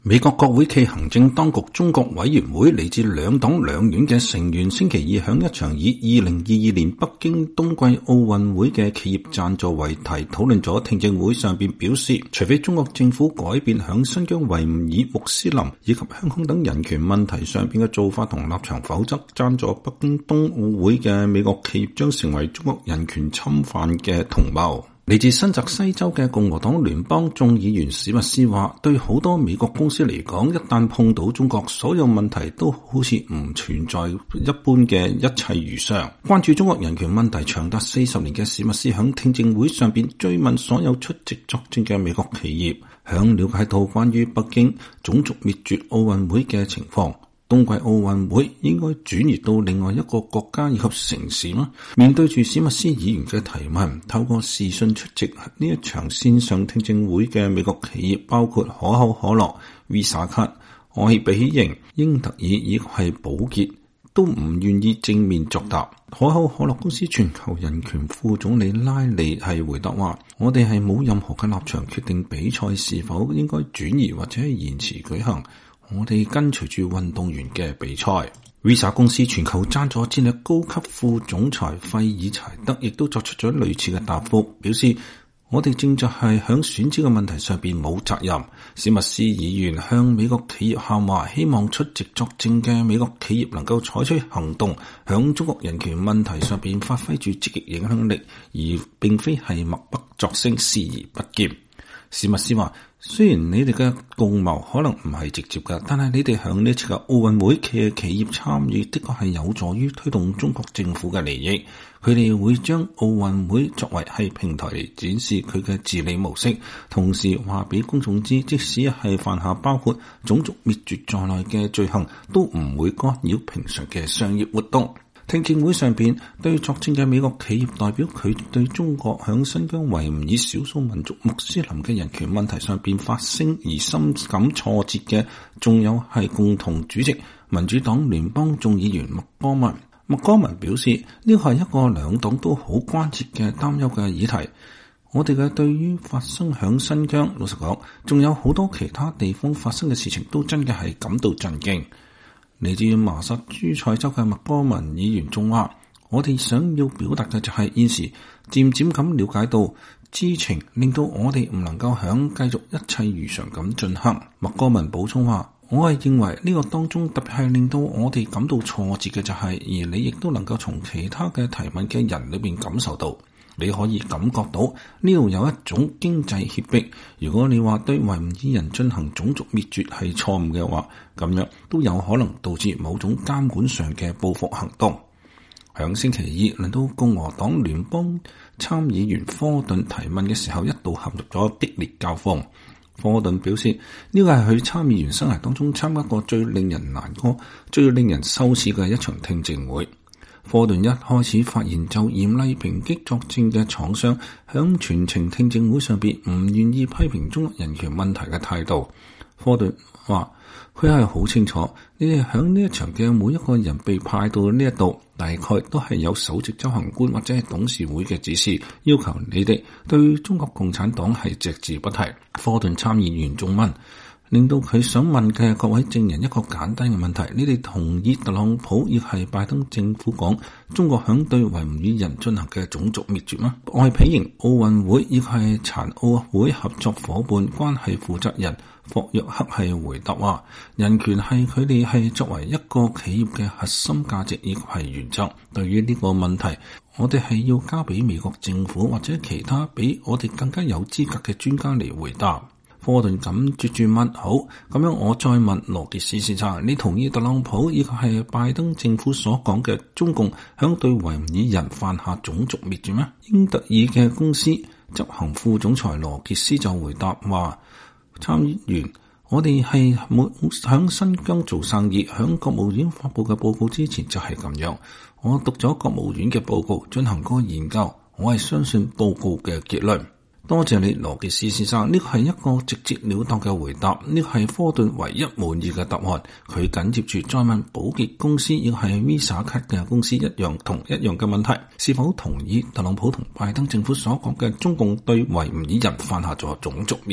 美國國會暨行政當局中國委員會嚟自兩黨兩院嘅成員星期二響一場以2022年北京冬季奧運會嘅企業贊助為題討論咗聽證會上邊表示，除非中國政府改變響新疆維吾爾、穆斯林以及香港等人權問題上邊嘅做法同立場，否則贊助北京冬奧會嘅美國企業將成為中國人權侵犯嘅同謀。嚟自新澤西州嘅共和黨聯邦眾議員史密斯話，對好多美國公司嚟講，一旦碰到中國，所有問題都好似唔存在一般嘅一切如常。關注中國人權問題長達40年嘅史密斯響聽證會上邊追問所有出席作證嘅美國企業，響了解到關於北京種族滅絕奧運會嘅情況。冬季奧運會應該轉移到另外一個國家以及城市嗎？面對住史密斯議員嘅提問，透過視訊出席呢一場線上聽證會嘅美國企業包括可口可樂、Visa 卡、愛彼迎、英特爾以及係寶潔，都唔願意正面作答。可口可樂公司全球人權副總理拉利係回答話：我哋係冇任何嘅立場決定比賽是否應該轉移或者係延遲舉行。我哋跟隨住運動員嘅比賽。Visa 公司全球贊助戰略高級副總裁費爾柴德亦都作出咗類似嘅答覆，表示我哋正在係響選址嘅問題上邊冇責任。史密斯議員向美國企業喊話，希望出席作證嘅美國企業能夠採取行動，響中國人權問題上邊發揮住積極影響力，而並非係默不作聲、視而不見。史密斯話：雖然你哋嘅共謀可能唔係直接嘅，但係你哋響呢次嘅奧運會嘅企業參與的確係有助於推動中國政府嘅利益。佢哋會將奧運會作為係平台嚟展示佢嘅治理模式，同時話俾公眾知，即使係犯下包括種族滅絕在內嘅罪行，都唔會干擾平常嘅商業活動。聽證會上邊對作證嘅美國企業代表，佢對中國響新疆維吾爾少數民族穆斯林嘅人權問題上邊發聲而深感挫折嘅，仲有係共同主席民主黨聯邦眾議員麥戈文。麥戈文表示，呢個係一個兩黨都好關切嘅擔憂嘅議題。我哋嘅對於發生響新疆，老實講，仲有好多其他地方發生嘅事情，都真嘅係感到震驚。嚟自麻薩諸塞州嘅麥戈文議員仲話：我哋想要表達嘅就係現時漸漸咁了解到知情，令到我哋唔能夠響繼續一切如常咁進行。麥戈文補充話：我係認為呢個當中特別係令到我哋感到挫折嘅就係，而你亦都能夠從其他嘅提問嘅人裏邊感受到。你可以感覺到呢度有一種經濟脅迫。如果你話對維吾爾人進行種族滅絕係錯誤嘅話，咁樣都有可能導致某種監管上嘅報復行動。響星期二輪到共和黨聯邦參議員科頓提問嘅時候，一度陷入咗激烈交鋒。科頓表示，呢個係佢參議員生涯當中參加過最令人難過、最令人羞恥嘅一場聽證會。科頓一開始發言就嚴厲抨擊作證嘅廠商響全程聽證會上邊唔願意批評中國人權問題嘅態度。科頓話：佢係好清楚，你哋響呢一場嘅每一個人被派到呢一度，大概都係有首席執行官或者係董事會嘅指示，要求你哋對中國共產黨係隻字不提。科頓參議員仲問，令到佢想問嘅各位證人一個簡單嘅問題：你哋同意特朗普亦係拜登政府講中國響對維吾爾人進行嘅種族滅絕嗎？愛彼迎奧運會亦係殘奧會合作夥伴關係負責人霍約克係回答話：人權係佢哋係作為一個企業嘅核心價值亦係原則。對於呢個問題，我哋係要交俾美國政府或者其他比我哋更加有資格嘅專家嚟回答。科頓咁接住問：好，咁樣我再問羅傑斯先生，你同意特朗普亦係拜登政府所講嘅中共響對維吾爾人犯下種族滅絕咩？英特爾嘅公司執行副總裁羅傑斯就回答話：參議員，我哋係冇響新疆做生意，響國務院發佈嘅報告之前就係咁樣。我讀咗國務院嘅報告，進行過研究，我係相信報告嘅結論。多謝你，羅傑斯先生，呢個係一個直接了當嘅回答，呢個係科頓唯一滿意嘅答案。佢緊接住再問寶潔公司亦係 Visa 卡嘅公司同一樣嘅問題，是否同意特朗普同拜登政府所講嘅中共對維吾爾人犯下咗種族滅絕？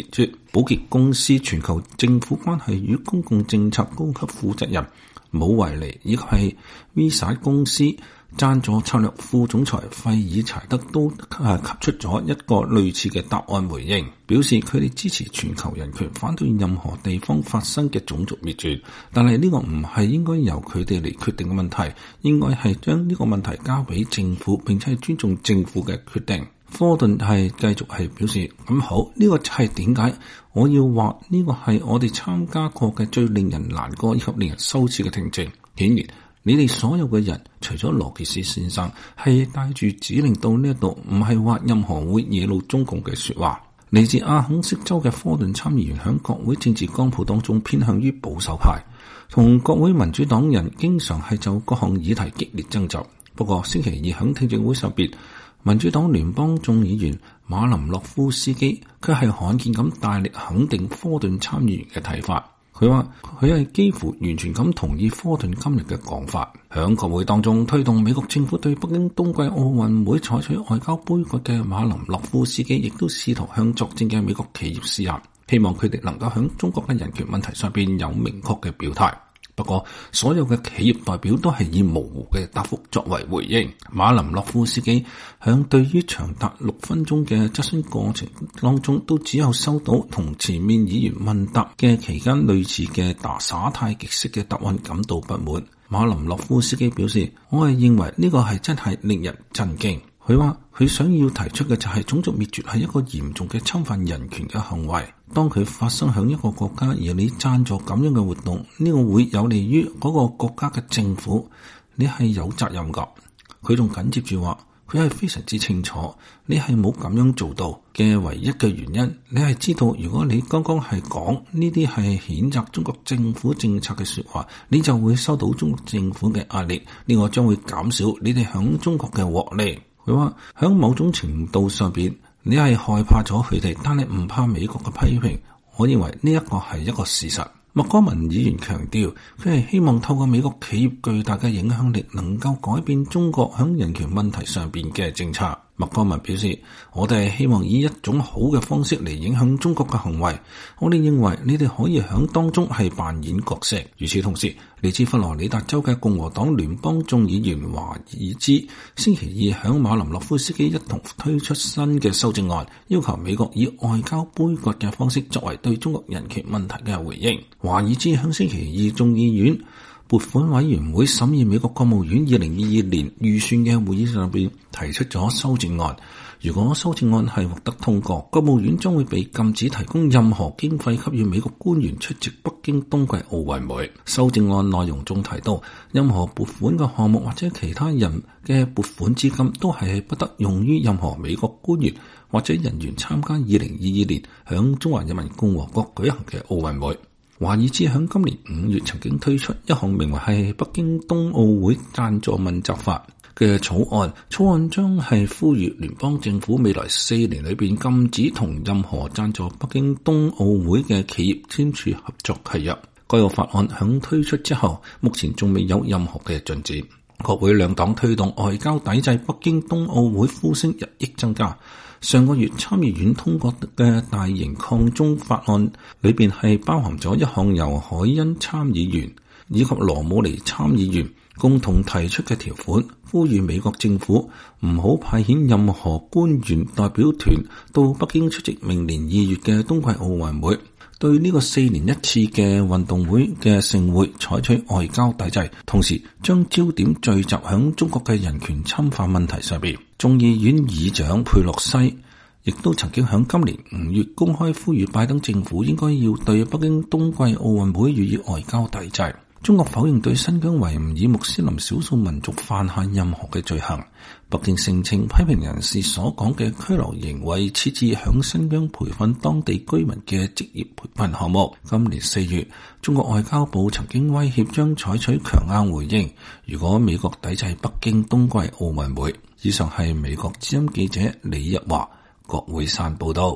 寶潔公司全球政府關係與公共政策高級負責人姆維尼以及係 Visa 公司贊助策略副總裁費爾柴德都給出咗一個類似嘅答案回應，表示佢哋支持全球人權，反對任何地方發生嘅種族滅絕，但係呢個唔係應該由佢哋嚟決定嘅問題，應該係將呢個問題交俾政府，並且係尊重政府嘅決定。科頓係繼續係表示，咁好，呢個就係點解我要話呢個係我哋參加過嘅最令人難過以及令人羞恥嘅聽證。顯然你哋所有嘅人，除咗羅傑斯先生係帶住指令到呢一度，唔係話任何會惹怒中共嘅說話。嚟自阿肯色州嘅科頓參議員響國會政治光譜當中偏向於保守派，同國會民主黨人經常係就各項議題激烈爭執。不過星期二響聽證會上邊，民主黨聯邦眾議員馬林諾夫斯基佢係罕見咁大力肯定科頓參議員嘅睇法。佢話佢係幾乎完全咁同意科頓今日嘅講法。響國會當中推動美國政府對北京冬季奧運會採取外交杯葛嘅馬林諾夫斯基，亦都試圖向作戰嘅美國企業施壓，希望佢哋能夠響中國嘅人權問題上邊有明確嘅表態。不過所有嘅企業代表都係以模糊嘅答覆作為回應。馬林諾夫斯基響對於長達6分鐘嘅質詢過程當中，都只有收到同前面議員問答嘅期間類似嘅耍太極式嘅答案感到不滿。馬林諾夫斯基表示，我係認為呢個係真係令人震驚。佢話佢想要提出嘅就係種族滅絕係一個嚴重嘅侵犯人權嘅行為。當佢發生響一個國家，而你贊助咁樣嘅活動，呢個會有利於嗰個國家嘅政府，你係有責任噶。佢仲緊接住話，佢係非常之清楚，你係冇咁樣做到嘅唯一嘅原因，你係知道如果你剛剛係講呢啲係譴責中國政府政策嘅說話，你就會收到中國政府嘅壓力，呢個將會減少你哋響中國嘅獲利。佢話響某種程度上邊，你係害怕咗佢哋，但係唔怕美國嘅批評。我認為呢一個係一個事實。麥柯文議員強調，佢係希望透過美國企業巨大嘅影響力，能夠改變中國響人權問題上邊嘅政策。麥柯文表示，我哋係希望以一種好嘅方式嚟影響中國嘅行為。我哋認為你哋可以響當中係扮演角色。與此同時，嚟自佛羅里達州嘅共和黨聯邦眾議員華爾茲星期二響馬林諾夫斯基一同推出新嘅修正案，要求美國以外交杯葛嘅方式作為對中國人權問題嘅回應。華爾茲響星期二眾議院撥款委員會審議美國國務院2022年預算嘅會議上邊提出咗修正案。如果修正案係獲得通過，國務院將會被禁止提供任何經費給予美國官員出席北京冬季奧運會。修正案內容中提到，任何撥款嘅項目或者其他人嘅撥款資金都係不得用於任何美國官員或者人員參加2022年響中華人民共和國舉行嘅奧運會。華爾茲響今年5月曾經推出一項名為係北京冬奧會贊助問責法嘅草案，草案將係呼籲聯邦政府未來4年裏邊禁止同任何贊助北京冬奧會嘅企業簽署合作契約。該個法案響推出之後，目前仲未有任何嘅進展。國會兩黨推動外交抵制北京冬奧會呼聲日益增加。上個月參議院通過嘅大型抗中法案裏邊係包含咗一項由海恩參議員以及羅姆尼參議員共同提出嘅條款，呼籲美國政府唔好派遣任何官員代表團到北京出席明年2月嘅冬季奧運會，對呢個4年一次嘅運動會嘅盛會採取外交抵制，同時將焦點聚集響中國嘅人權侵犯問題上邊。眾議院議長佩洛西亦都曾經響今年5月公開呼籲拜登政府應該要對北京冬季奧運會予以外交抵制。中國否認對新疆維吾爾穆斯林少數民族犯下任何嘅罪行。北京聲稱批評人士所講嘅拘留營為設置響新疆培訓當地居民嘅職業培訓項目。今年4月，中國外交部曾經威脅將採取強硬回應，如果美國抵制北京冬季奧運會。以上係美國之音記者李日華，國會山報道。